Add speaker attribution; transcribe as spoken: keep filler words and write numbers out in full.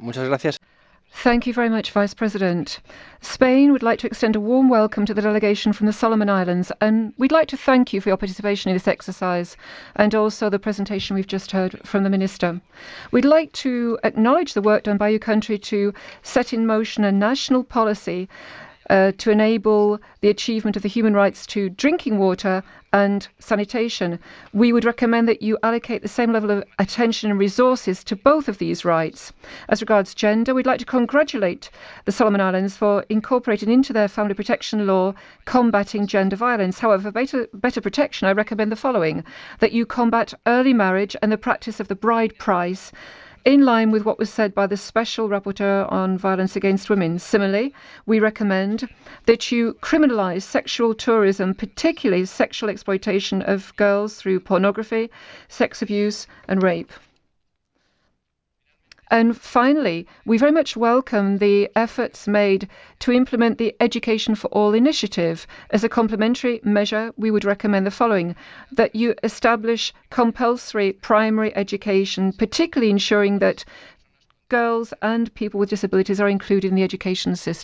Speaker 1: Muchas gracias.
Speaker 2: Thank you very much, Vice President. Spain would like to extend a warm welcome to the delegation from the Solomon Islands, and we'd like to thank you for your participation in this exercise and also the presentation we've just heard from the Minister. We'd like to acknowledge the work done by your country to set in motion a national policy Uh, to enable the achievement of the human rights to drinking water and sanitation. We would recommend that you allocate the same level of attention and resources to both of these rights. As regards gender, we'd like to congratulate the Solomon Islands for incorporating into their family protection law combating gender violence. However, for better, better protection, I recommend the following: that you combat early marriage and the practice of the bride price, in line with what was said by the Special Rapporteur on Violence Against Women. Similarly, we recommend that you criminalise sexual tourism, particularly sexual exploitation of girls through pornography, sex abuse and rape. And finally, we very much welcome the efforts made to implement the Education for All initiative. As a complementary measure, we would recommend the following: that you establish compulsory primary education, particularly ensuring that girls and people with disabilities are included in the education system.